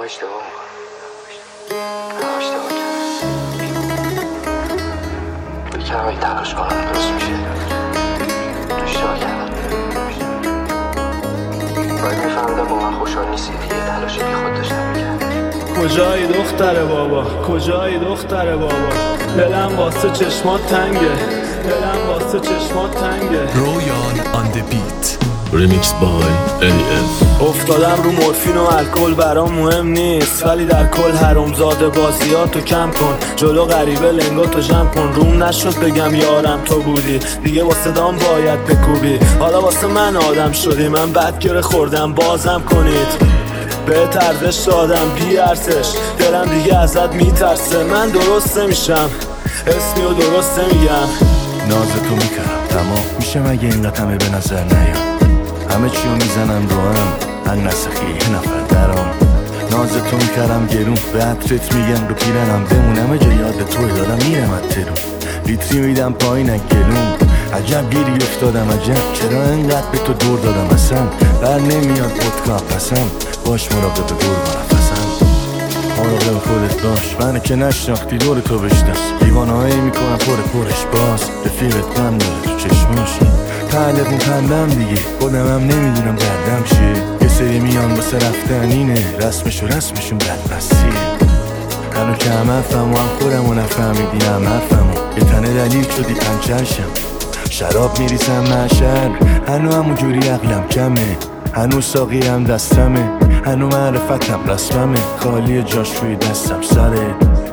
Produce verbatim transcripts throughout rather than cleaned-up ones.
اشتباه میکنم اشتباه کردم بکنم این تلاش کنم درست میشه اشتباه کردم باید میفهمیدم با من خوشحال نیستی دیگه تلاش بی خود داشتم میکردم. کجایی دختر بابا کجایی دختر بابا دلم واسه چشمات تنگه دلم واسه چشمات تنگه. رویان on the beat Remix by ای اف. افتادم رو مورفین و الکل برام مهم نیست، ولی در کل حرامزاده بازیاتو کم کن، جلو غریبه لنگاتو جمع کن. روم نشد بگم یارم تو بودی، دیگه واسه دام باید بکوبی. حالا واسه من آدم شدی، من بد گره خوردم بازم کنید. بهت ارزش دادم بی ارزش، دلم دیگه ازت میترسه. من درست نمیشم اسمی و درست نمیگم. نازتو میکرم تمام میشه مگه این قطمه به نظر نیام. همه چیو میزنم رو هم هن نسخی یه نفر درام. نازتو میکرم گرون به عطرت میگم رو پیرنم بمونم جا یاد توی دارم میرم اترون. لیتری میدم پایین گلون عجب گیری افتادم عجب چرا انقدر به تو دور دادم اصلا بر نمیاد پودکا پسم باش مراقب دور برفسم مراقب خودت باش منه که نشناختی دور تو بشناس دیوانه هایی میکنم پر پرش باز رفیقت من داره تو چشماش تعلقون پندم دیگه خودم هم نمیدونم دردم چیه یه سری میان واسه رفتن اینه رسمش و رسمشون بدبستیه هنو که هم حرفم و هم خودم و نفهمیدی هم حرفم و یه تنه دلیل شدی پنچرشم شراب میریسم محشر هنو همون جوری عقلم کمه هنو ساقی هم دستمه هنو معرفتم رسممه خالی جاش روی دستم سره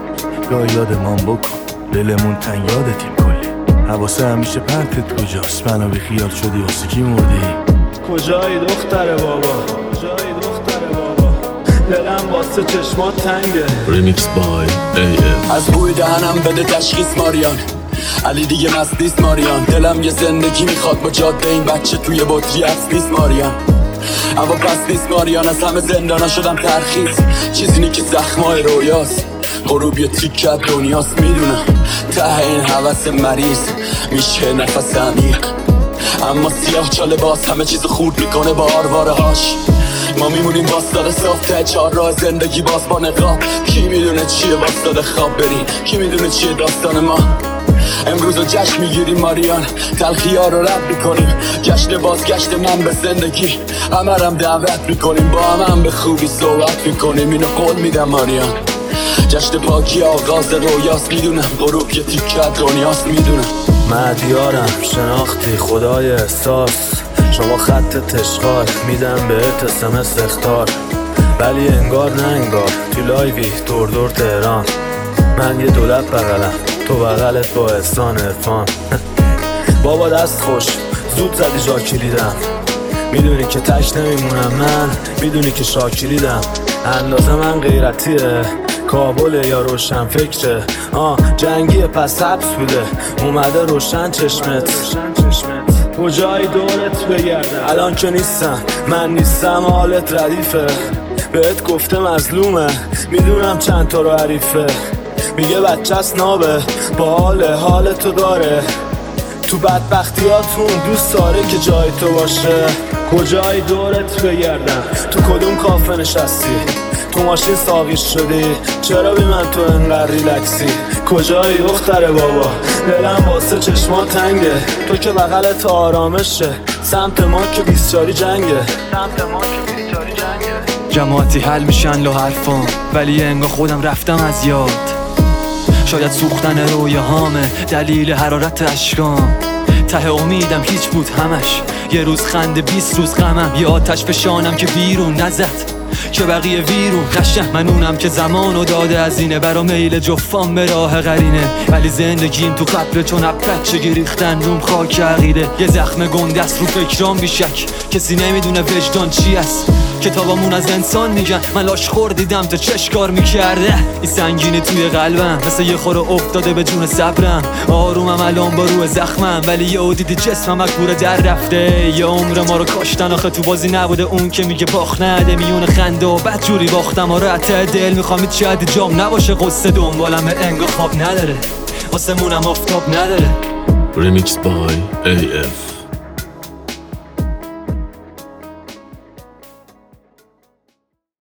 گاه یادمان بکن دلمون تن یادتیم کلی حواسه همیشه پرتت کجاست منو بی خیال شدی واسه کی مردی. کجایی دختر بابا کجایی دختر بابا دلم واسه چشمات تنگه. Remix by ای اف. از بوی دهنم بده تشخیص ماریان علی دیگه مست نیست ماریان. دلم یه زندگی میخواد با جاده این بچه توی بطری عکس نیست ماریان. اما پس نیست ماریان از همه زندانا شدم ترخیص چیزی نی که زخمای رویاست غروب یه تیکت دنیاست میدونم ته این حوث مریض میشه نفس عمیق اما سیاه چاله باز همه چیز خورد میکنه با آرواره هاش. ما میمونیم باستاده صاف ته چهار راه زندگی باز با نقاب. کی میدونه چیه باستاده خواب بریم کی میدونه چیه داستان ما. امروز رو جشن میگیریم ماریان تلخی ها رو رد میکنیم جشن بازگشت من به زندگی همه رم دعوت میکنیم با هم هم به خوبی صحبت میکنیم اینو قول میدم ماریان. جشن پاکی آغاز رویاست میدونم غروب یه تیکت دنیاست میدونم. مدیارم شناختی خدای احساس شما خط تشغال میدم بهت اسمس اختار ولی انگار نه انگار تو لایوی دور دور تهران من یه دولت بغلم تو بغلت با احسان افان. بابا دست خوش زود زدی جا کلیدم میدونی که تش نمیمونم من میدونی که شاکریدم اندازه من غیرتیه کابل یا روشن فکره آه جنگیه پس حبس بوده اومده روشن چشمت کجای دورت بگردم الان که نیستم من نیستم حالت ردیفه بهت گفته مظلومه میدونم چند تا رو حریفه میگه بچه است نابه با حال حال تو داره تو بدبختیاتون دوست داره که جای تو باشه. کجای دورت بگردم تو کدوم کافه نشستی تو ماشین ساقیش شدی چرا بی من تو انقدر ریلکسی. کجای دختر بابا دلم واسه چشما تنگه تو که بغلت آرامشه سمت ما که بیسچاری جنگه سمت ما که بیسچاری جنگه. جماعتی حل میشن لو حرفان ولی انگار خودم رفتم از یاد شاید سوختن رویه هامه دلیل حرارت اشکام ته امیدم هیچ بود همش یه روز خنده بیست روز غمم یه آتش فشانم که بیرون نزد که بقیه ویرون نشه منونم که زمانو داده از اینه برا میل جفام به راه قرینه ولی زندگیم تو قبر چون اپت چه گریختن روم خاک عقیده یه زخم گندست رو فکرام بیشک کسی نمیدونه وجدان چی است کتابامون از انسان میگن من لاش خور دیدم تا چش کار میکرده این سنگینی توی قلبم مثل یه خور افتاده به جون صبرم آرومم الان با روی زخمم ولی یه دیدی جسمم مکبوره در رفته یه عمر ما رو کاشتن آخه تو بازی نبوده اون که میگه باخت نده میون خنده و بد جوری باختم آره عته دل میخوام هیچ چه جام نباشه قصه دنبالم انگار خواب نداره واسه مونم آفتاب نداره. Remix by ای اف.